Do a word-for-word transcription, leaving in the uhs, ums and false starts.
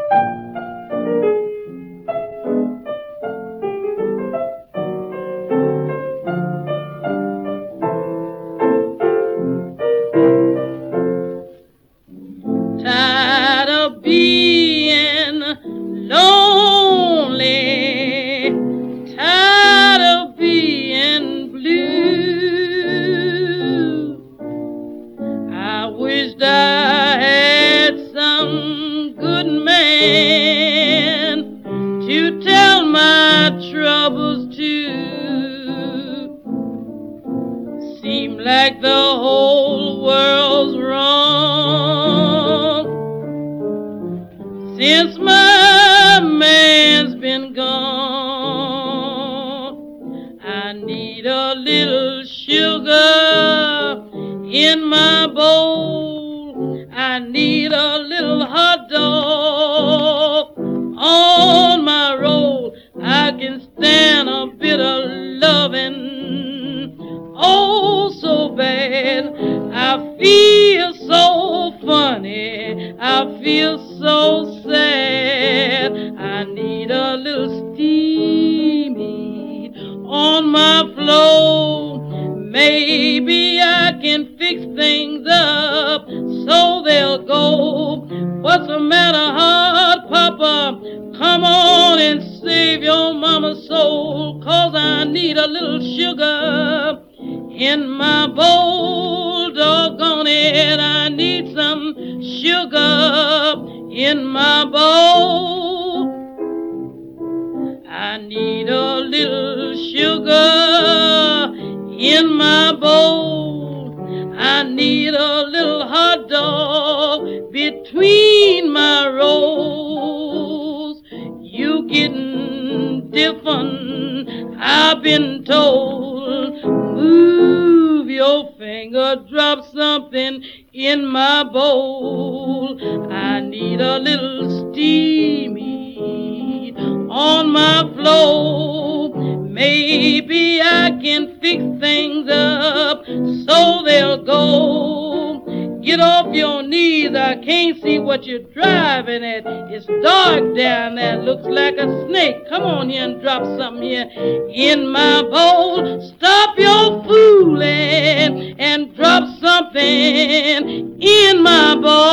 Tired of being lonely, tired of being blue. I wished I had some good man to tell my troubles to. Seem like the whole world's wrong since my man's been gone. I need a little sugar in my bowl. I need a little hot dog on my roll. I can stand a bit of loving, oh so bad. I feel so funny, I feel so sad. I need a little steamy on my floor. Maybe I can fix things up so they'll go. What's the matter, hot papa? Come on and save your mama's soul, 'cause I need a little sugar in my bowl. Doggone it, I need some sugar in my bowl. I need a little sugar in my bowl. I need a little hot dog between my rolls. You getting different, I've been told. Move your finger, drop something in my bowl. I need a little steamy on my floor. Maybe I can fix things up so they'll go. Get off your knees, I can't see what you're driving at. It's dark down there, looks like a snake. Come on here and drop something here in my bowl. Stop your fooling and drop something in my bowl.